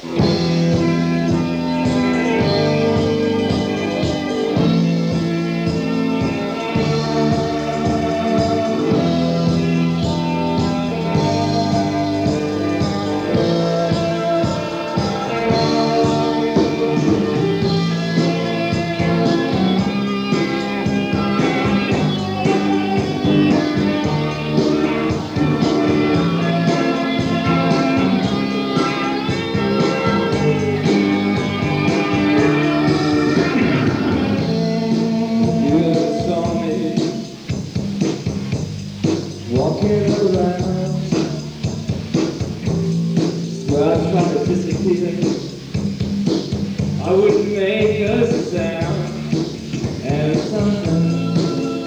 Walking around where I try to disappear, I wouldn't make a sound. And something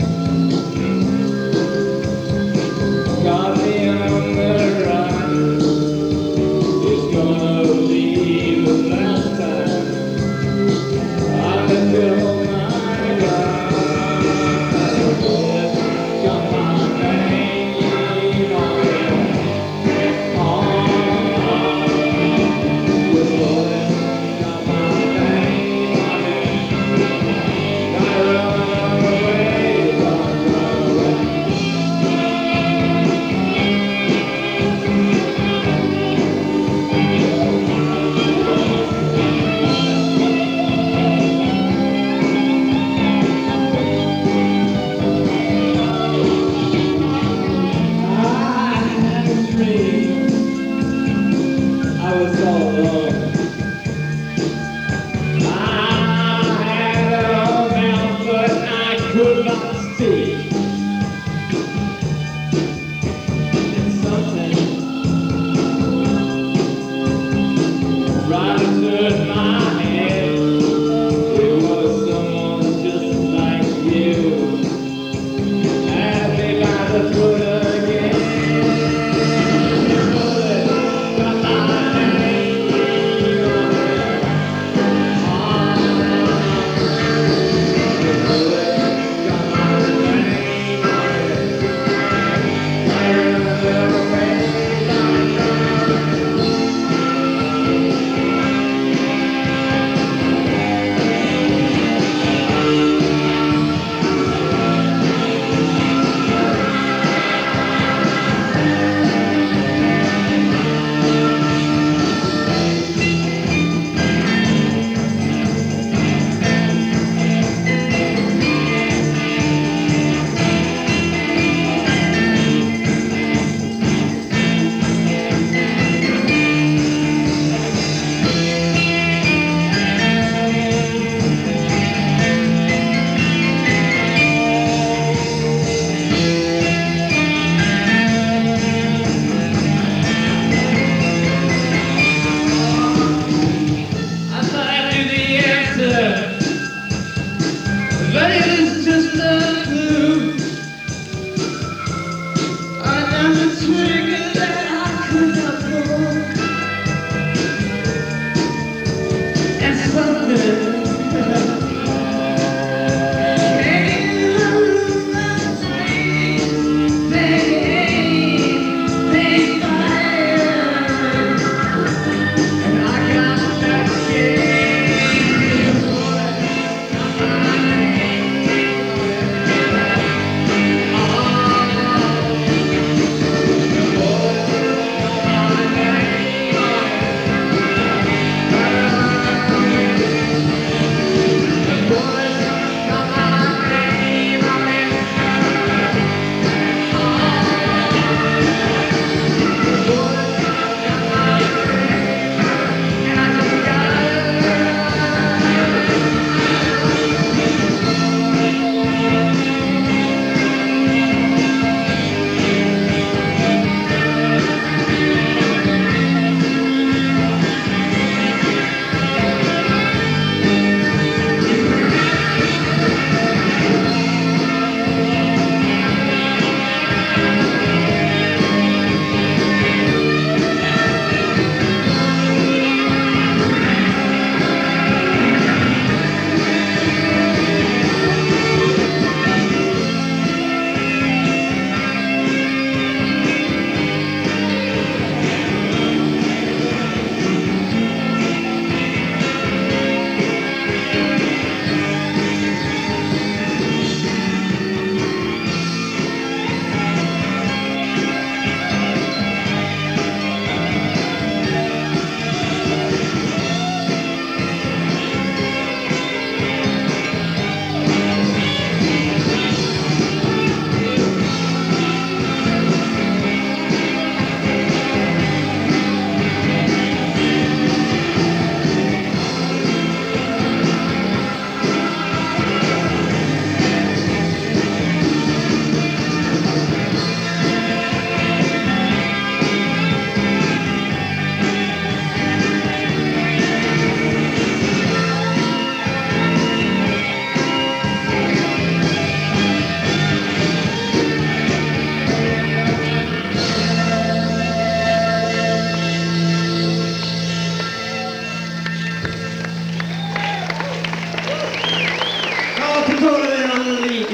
got me on the run. It's gonna be the last time I let go of my life. Got my name on it. Got my name on it. Gotta run away, run away. I was all alone. I had it all down, but I could not speak. And something right into my head. It was someone just like you. Had me by the throat again. Got my name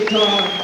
guitar.